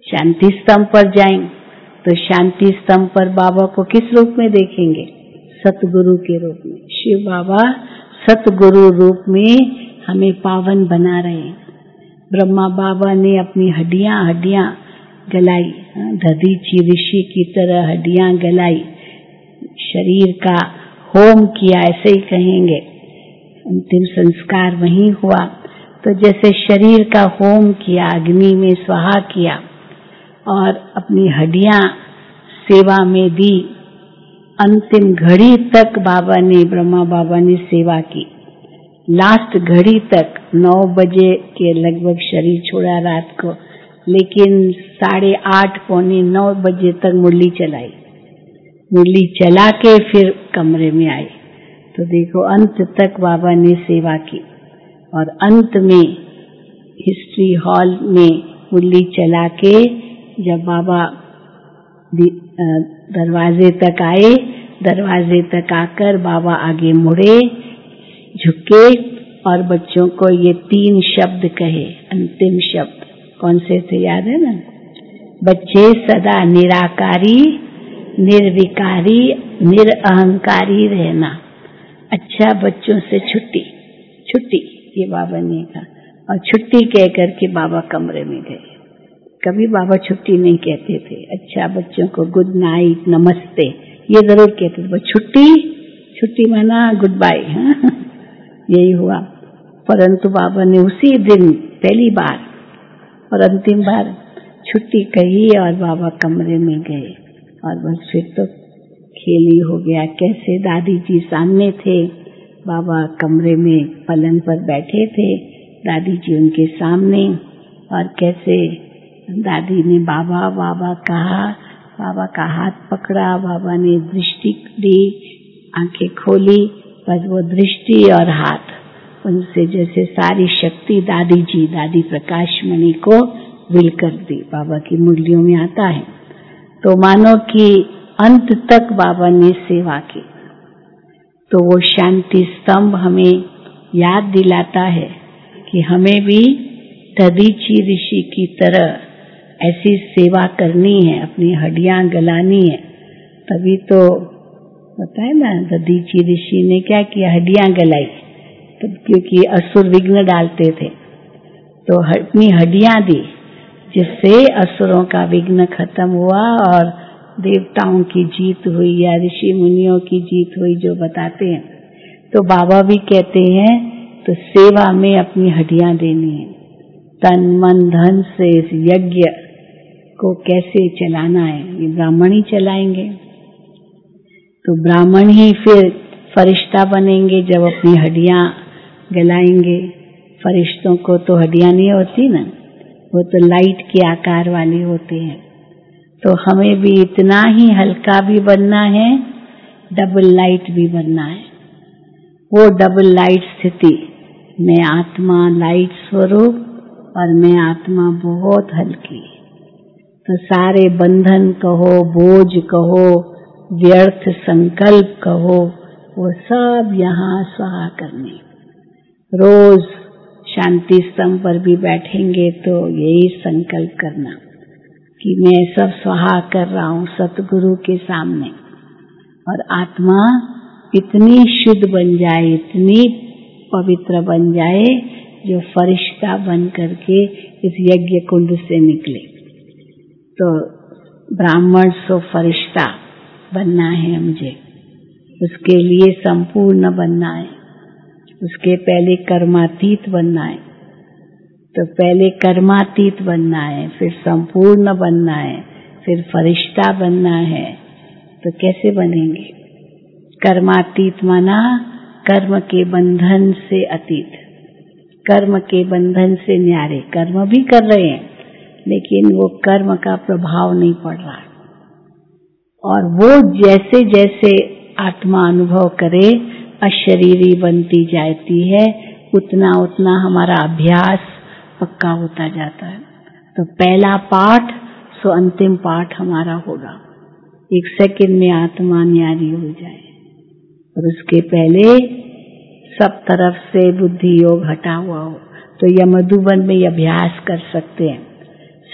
S3: शांति स्तंभ पर जाएं तो शांति स्तंभ पर बाबा को किस रूप में देखेंगे? सतगुरु के रूप में। शिव बाबा सतगुरु रूप में हमें पावन बना रहे हैं। ब्रह्मा बाबा ने अपनी हड्डियां गलाई, दधीची ऋषि की तरह हड्डियां गलाई, शरीर का होम किया, ऐसे ही कहेंगे। अंतिम संस्कार वहीं हुआ। तो जैसे शरीर का होम किया, अग्नि में स्वाहा किया और अपनी हड्डियां सेवा में दी, अंतिम घड़ी तक बाबा ने, ब्रह्मा बाबा ने सेवा की। लास्ट घड़ी तक 9 बजे के लगभग शरीर छोड़ा रात को, लेकिन 8:30 पौने 9 बजे तक मुरली चलाई। मुरली चला के फिर कमरे में आई। तो देखो अंत तक बाबा ने सेवा की। और अंत में हिस्ट्री हॉल में मुरली चला के जब बाबा दरवाजे तक आए, दरवाजे तक आकर बाबा आगे मुड़े, झुके और बच्चों को ये 3 शब्द कहे, अंतिम शब्द। कौन से थे याद है ना? बच्चे सदा निराकारी, निर्विकारी, निरअहंकारी रहना। अच्छा, बच्चों से छुट्टी, छुट्टी, ये बाबा ने कहा। और छुट्टी कह करके बाबा कमरे में गए। कभी बाबा छुट्टी नहीं कहते थे। अच्छा, बच्चों को गुड नाइट, नमस्ते, ये जरूर कहते थे। छुट्टी, छुट्टी माना गुड बाय। यही हुआ। परंतु बाबा ने उसी दिन पहली बार और अंतिम बार छुट्टी कही और बाबा कमरे में गए। और बस फिर तो खेल ही हो गया। कैसे दादी जी सामने थे, बाबा कमरे में पलंग पर बैठे थे, दादी जी उनके सामने, और कैसे दादी ने बाबा बाबा कहा, बाबा का हाथ पकड़ा, बाबा ने दृष्टि दी, आंखें खोली, बस वो दृष्टि और हाथ, उनसे जैसे सारी शक्ति दादी जी, दादी प्रकाश मणि को विल कर दी। बाबा की मुरलियों में आता है। तो मानो कि अंत तक बाबा ने सेवा की। तो वो शांति स्तंभ हमें याद दिलाता है कि हमें भी दधीची ऋषि की तरह ऐसी सेवा करनी है, अपनी हड्डियां गलानी है। तभी तो पता है ना, दधीची ऋषि ने क्या किया? हड्डियां गलाई। तो क्योंकि असुर विघ्न डालते थे तो अपनी हड्डियां दी, जिससे असुरों का विघ्न खत्म हुआ और देवताओं की जीत हुई या ऋषि मुनियों की जीत हुई, जो बताते हैं। तो बाबा भी कहते हैं तो सेवा में अपनी हड्डियां देनी है। तन मन धन से इस यज्ञ को कैसे चलाना है, ये ब्राह्मण ही चलाएंगे। तो ब्राह्मण ही फिर फरिश्ता बनेंगे जब अपनी हड्डियां गलाएंगे। फरिश्तों को तो हड्डियां नहीं होती ना, वो तो लाइट के आकार वाले होते हैं। तो हमें भी इतना ही हल्का भी बनना है, डबल लाइट भी बनना है। वो डबल लाइट स्थिति, मैं आत्मा लाइट स्वरूप और मैं आत्मा बहुत हल्की। तो सारे बंधन कहो, बोझ कहो, व्यर्थ संकल्प कहो, वो सब यहाँ स्वाहा करने। रोज शांति स्तंभ पर भी बैठेंगे तो यही संकल्प करना कि मैं सब स्वाहा कर रहा हूँ सतगुरु के सामने, और आत्मा इतनी शुद्ध बन जाए, इतनी पवित्र बन जाए, जो फरिश्ता बन करके इस यज्ञ कुंड से निकले। तो ब्राह्मण सो फरिश्ता बनना है मुझे, उसके लिए संपूर्ण बनना है। उसके पहले कर्मातीत बनना है। तो पहले कर्मातीत बनना है, फिर संपूर्ण बनना है, फिर फरिश्ता बनना है। तो कैसे बनेंगे? कर्मातीत माना कर्म के बंधन से अतीत, कर्म के बंधन से न्यारे। कर्म भी कर रहे हैं लेकिन वो कर्म का प्रभाव नहीं पड़ रहा। और वो जैसे जैसे आत्मा अनुभव करे, अशरीरी बनती जाती है, उतना उतना हमारा अभ्यास पक्का होता जाता है। तो पहला पाठ सो अंतिम पाठ हमारा होगा। 1 सेकंड में आत्मा न्यारी हो जाए। और उसके पहले सब तरफ से बुद्धि योग हटा हुआ हो, तो यह मधुबन में अभ्यास कर सकते हैं।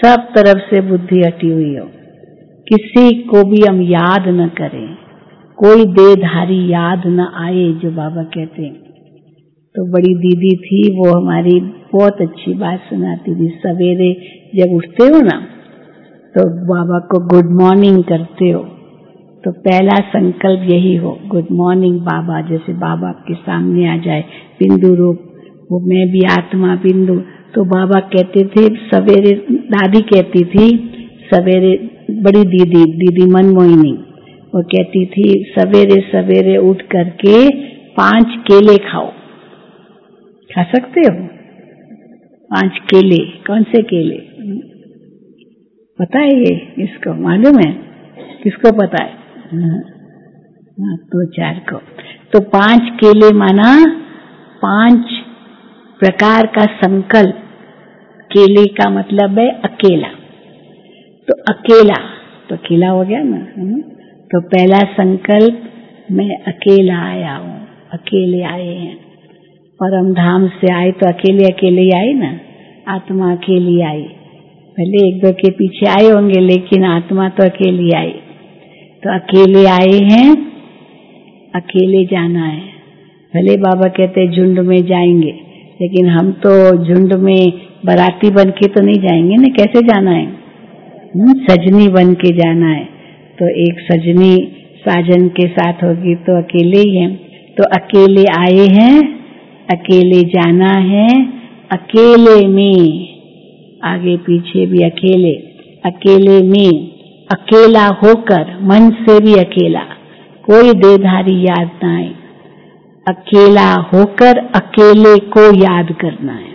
S3: सब तरफ से बुद्धि हटी हुई हो, किसी को भी हम याद न करें, कोई देहधारी याद न आए, जो बाबा कहते हैं। तो बड़ी दीदी थी, वो हमारी बहुत अच्छी बात सुनाती थी। सवेरे जब उठते हो ना तो बाबा को गुड मॉर्निंग करते हो, तो पहला संकल्प यही हो, गुड मॉर्निंग बाबा। जैसे बाबा आपके सामने आ जाए बिंदु रूप, वो मैं भी आत्मा बिंदु, तो बाबा कहते थे सवेरे, दादी कहती थी सवेरे, बड़ी दीदी मनमोहिनी, वो कहती थी सवेरे सवेरे उठ करके 5 केले खाओ। खा सकते हो 5 केले? कौन से केले पता है? ये इसको मालूम है? किसको पता है? हाँ, 2-4 को। तो 5 केले माना 5 प्रकार का संकल्प। केले का मतलब है अकेला, तो अकेला तो अकेला हो गया ना। तो पहला संकल्प, मैं अकेला आया हूँ, अकेले आए हैं। परम धाम से आए तो अकेले अकेले ही आए ना, आत्मा अकेली आई। भले 1-2 के पीछे आए होंगे, लेकिन आत्मा तो अकेली आई। तो अकेले आए हैं, अकेले जाना है। भले बाबा कहते झुंड में जाएंगे, लेकिन हम तो झुंड में बाराती बन के तो नहीं जाएंगे ना। कैसे जाना है? सजनी बन के जाना है। तो एक सजनी साजन के साथ होगी तो अकेले ही है। तो अकेले आए हैं, अकेले जाना है, अकेले में, आगे पीछे भी अकेले, अकेले में, अकेला होकर, मन से भी अकेला, कोई देहधारी याद ना आए। अकेला होकर अकेले को याद करना है।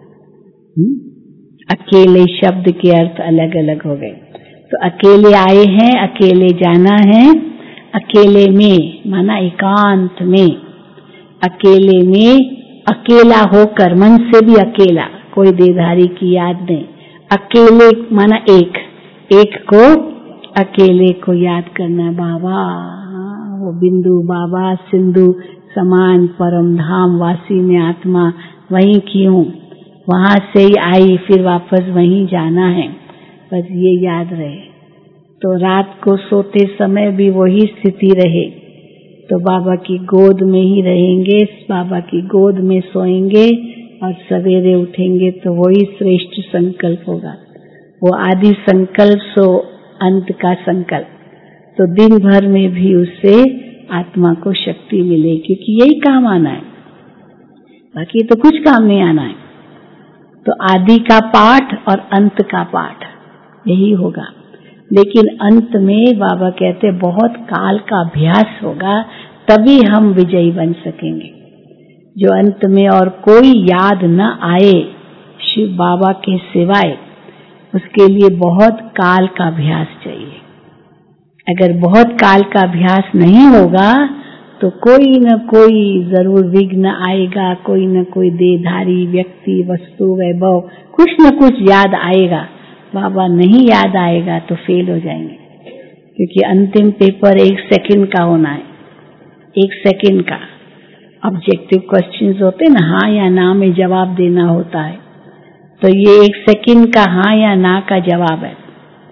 S3: अकेले शब्द के अर्थ अलग अलग हो गए। तो अकेले आए हैं, अकेले जाना है, अकेले में माना एकांत में, अकेले में, अकेला होकर, मन से भी अकेला, कोई देहधारी की याद नहीं। अकेले माना एक को, अकेले को याद करना। बाबा, वो बिंदु बाबा, सिंधु समान परम धाम वासी में आत्मा वहीं की हूँ, वहां से ही आई, फिर वापस वहीं जाना है, बस ये याद रहे। तो रात को सोते समय भी वही स्थिति रहे, तो बाबा की गोद में ही रहेंगे, बाबा की गोद में सोएंगे, और सवेरे उठेंगे तो वही श्रेष्ठ संकल्प होगा। वो आदि संकल्प सो अंत का संकल्प। तो दिन भर में भी उससे आत्मा को शक्ति मिले, क्योंकि यही काम आना है, बाकी तो कुछ काम नहीं आना है। तो आदि का पाठ और अंत का पाठ यही होगा। लेकिन अंत में बाबा कहते बहुत काल का अभ्यास होगा, तभी हम विजयी बन सकेंगे। जो अंत में और कोई याद न आए शिव बाबा के सिवाय, उसके लिए बहुत काल का अभ्यास चाहिए। अगर बहुत काल का अभ्यास नहीं होगा तो कोई न कोई जरूर विघ्न आएगा, कोई न कोई देहधारी व्यक्ति, वस्तु, वैभव, कुछ न कुछ याद आएगा। बाबा नहीं याद आएगा तो फेल हो जाएंगे, क्योंकि अंतिम पेपर 1 सेकंड का होना है। 1 सेकंड का ऑब्जेक्टिव क्वेश्चंस होते हैं ना, हाँ या ना में जवाब देना होता है। तो ये 1 सेकंड का हाँ या ना का जवाब है।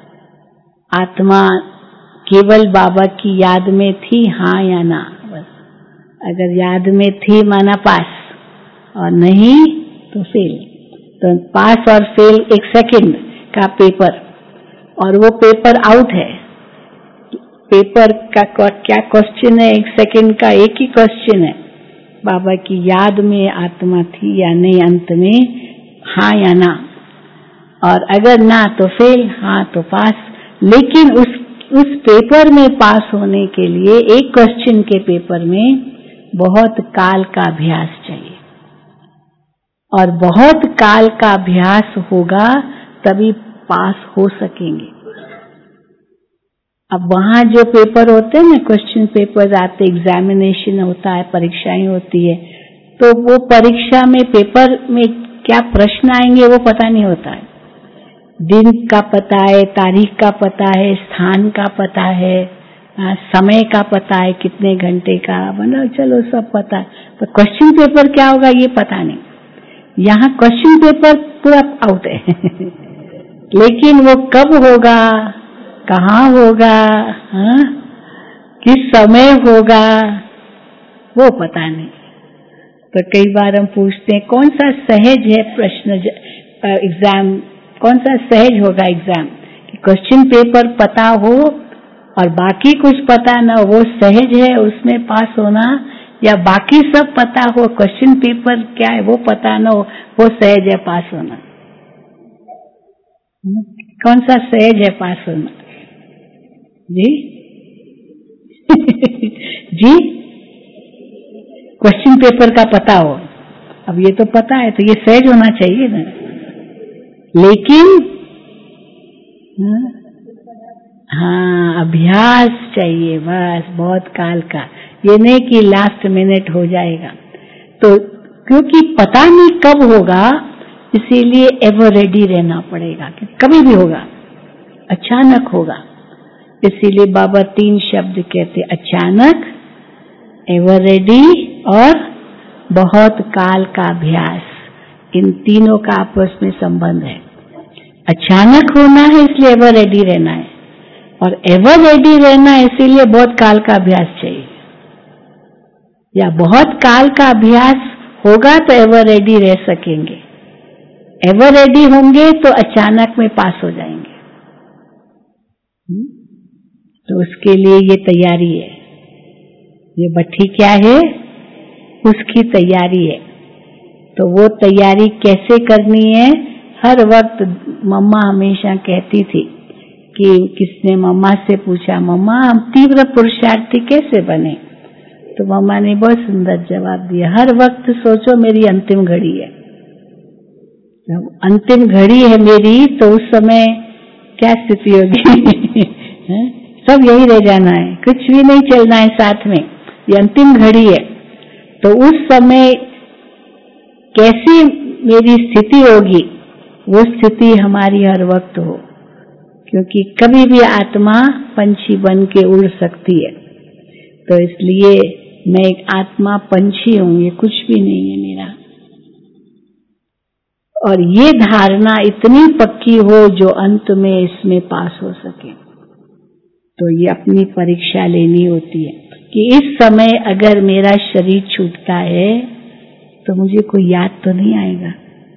S3: आत्मा केवल बाबा की याद में थी, हाँ या ना, बस। अगर याद में थी माना पास, और नहीं तो फेल। तो पास और फेल 1 सेकंड का पेपर, और वो पेपर आउट है। पेपर का क्या क्वेश्चन है? 1 सेकंड का एक ही क्वेश्चन है, बाबा की याद में आत्मा थी या नहीं, अंत में हाँ या ना। और अगर ना तो फेल, हाँ तो पास। लेकिन उस पेपर में पास होने के लिए, एक क्वेश्चन के पेपर में बहुत काल का अभ्यास चाहिए, और बहुत काल का अभ्यास होगा तभी पास हो सकेंगे। अब वहां जो पेपर होते हैं ना, क्वेश्चन पेपर आते, एग्जामिनेशन होता है, परीक्षाएं होती है, तो वो परीक्षा में पेपर में क्या प्रश्न आएंगे वो पता नहीं होता है। दिन का पता है, तारीख का पता है, स्थान का पता है, समय का पता है, कितने घंटे का, मतलब चलो सब पता है। तो क्वेश्चन पेपर क्या होगा ये पता नहीं। यहाँ क्वेश्चन पेपर पूरा आउट है लेकिन वो कब होगा, कहाँ होगा, हाँ? किस समय होगा, वो पता नहीं। तो कई बार हम पूछते हैं कौन सा सहज है प्रश्न एग्जाम, कौन सा सहज होगा एग्जाम, कि क्वेश्चन पेपर पता हो और बाकी कुछ पता ना हो, वो सहज है उसमें पास होना, या बाकी सब पता हो क्वेश्चन पेपर क्या है वो पता ना हो, वो सहज है पास होना। कौन सा सहज है पास होना जी? जी, क्वेश्चन पेपर का पता हो, अब ये तो पता है तो ये सहज होना चाहिए ना। लेकिन हाँ, अभ्यास चाहिए बस, बहुत काल का, ये नहीं कि लास्ट मिनट हो जाएगा। तो क्योंकि पता नहीं कब होगा, इसीलिए एवर रेडी रहना पड़ेगा कि कभी भी होगा, अचानक होगा। इसीलिए बाबा 3 शब्द कहते, अचानक, एवर रेडी और बहुत काल का अभ्यास। इन तीनों का आपस में संबंध है। अचानक होना है इसलिए एवर रेडी रहना है, और एवर रेडी रहना है इसीलिए बहुत काल का अभ्यास चाहिए। या बहुत काल का अभ्यास होगा तो एवर रेडी रह सकेंगे, एवर रेडी होंगे तो अचानक में पास हो जाएंगे। तो उसके लिए ये तैयारी है, ये भट्ठी क्या है, उसकी तैयारी है। तो वो तैयारी कैसे करनी है, हर वक्त मम्मा हमेशा कहती थी कि किसने मम्मा से पूछा, मम्मा हम तीव्र पुरुषार्थी कैसे बने, तो मम्मा ने बहुत सुंदर जवाब दिया, हर वक्त सोचो मेरी अंतिम घड़ी है। जब अंतिम घड़ी है मेरी तो उस समय क्या स्थिति होगी सब यही रह जाना है, कुछ भी नहीं चलना है साथ में, ये अंतिम घड़ी है। तो उस समय कैसी मेरी स्थिति होगी, वो स्थिति हमारी हर वक्त हो, क्योंकि कभी भी आत्मा पंछी बन के उड़ सकती है। तो इसलिए मैं एक आत्मा पंछी हूं, ये कुछ भी नहीं है मेरा। और ये धारणा इतनी पक्की हो जो अंत में इसमें पास हो सके। तो ये अपनी परीक्षा लेनी होती है कि इस समय अगर मेरा शरीर छूटता है तो मुझे कोई याद तो नहीं आएगा,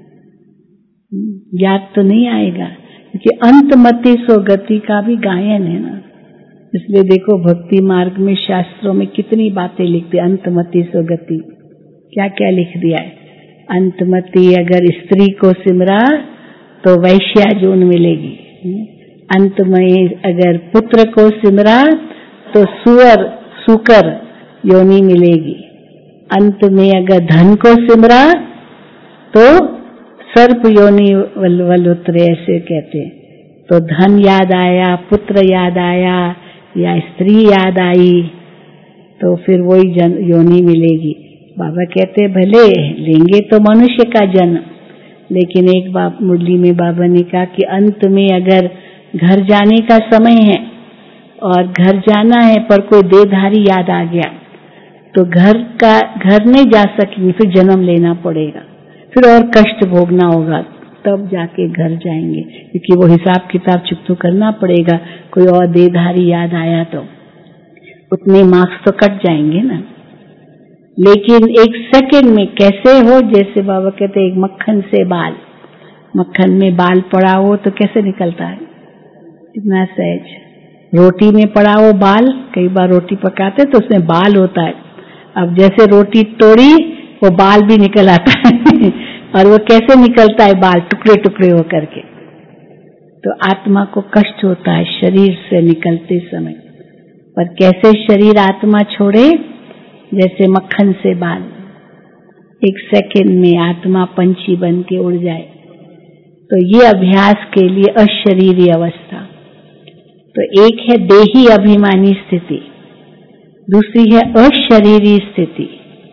S3: याद तो नहीं आएगा, क्योंकि अंतमति सो गति का भी गायन है ना। इसलिए देखो भक्ति मार्ग में शास्त्रों में कितनी बातें लिखते, अंतमति सो गति, क्या क्या लिख दिया है। अंतमति अगर स्त्री को सिमरा तो वैश्या जून मिलेगी, अंत में अगर पुत्र को सिमरा तो सुअर सुकर योनि मिलेगी, अंत में अगर धन को सिमरा तो सर्प योनि वल उतरे, ऐसे कहते। तो धन याद आया, पुत्र याद आया या स्त्री याद आई तो फिर वही योनि मिलेगी। बाबा कहते भले लेंगे तो मनुष्य का जन्म, लेकिन एक बात मुरली में बाबा ने कहा कि अंत में अगर घर जाने का समय है और घर जाना है पर कोई देहधारी याद आ गया तो घर नहीं जा सकेंगे, फिर जन्म लेना पड़ेगा, फिर और कष्ट भोगना होगा, तब जाके घर जाएंगे, क्योंकि वो हिसाब किताब चुप तो करना पड़ेगा। कोई और देहधारी याद आया तो उतने मार्क्स तो कट जाएंगे ना। लेकिन एक सेकंड में कैसे हो, जैसे बाबा कहते एक मक्खन से बाल, मक्खन में बाल पड़ा हो तो कैसे निकलता है, इतना सहज। रोटी में पड़ा हो बाल, कई बार रोटी पकाते तो उसमें बाल होता है, अब जैसे रोटी तोड़ी वो बाल भी निकल आता है और वो कैसे निकलता है बाल, टुकड़े टुकड़े होकर के। तो आत्मा को कष्ट होता है शरीर से निकलते समय, पर कैसे शरीर आत्मा छोड़े, जैसे मक्खन से बाल, एक सेकंड में आत्मा पंछी बन के उड़ जाए। तो ये अभ्यास के लिए अशरीरी अवस्था। तो एक है देही अभिमानी स्थिति, दूसरी है अशरीरी स्थिति।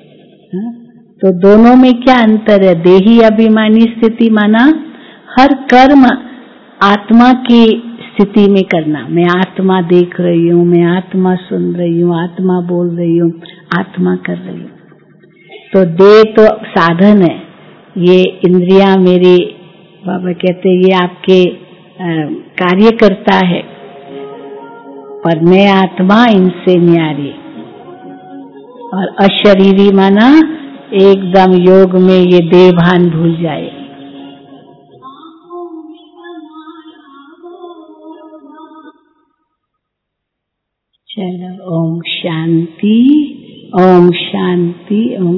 S3: तो दोनों में क्या अंतर है? देही अभिमानी स्थिति माना हर कर्म आत्मा की स्थिति में करना, मैं आत्मा देख रही हूँ, मैं आत्मा सुन रही हूँ, आत्मा बोल रही हूँ, आत्मा कर रही हूँ। तो देह तो साधन है, ये इंद्रियां मेरी, बाबा कहते ये आपके कार्य करता है, पर मैं आत्मा इनसे न्यारी। और अशरीरी माना एकदम योग में ये देहभान भूल जाए। चलो, ओम शांति, ओम शांति, ओम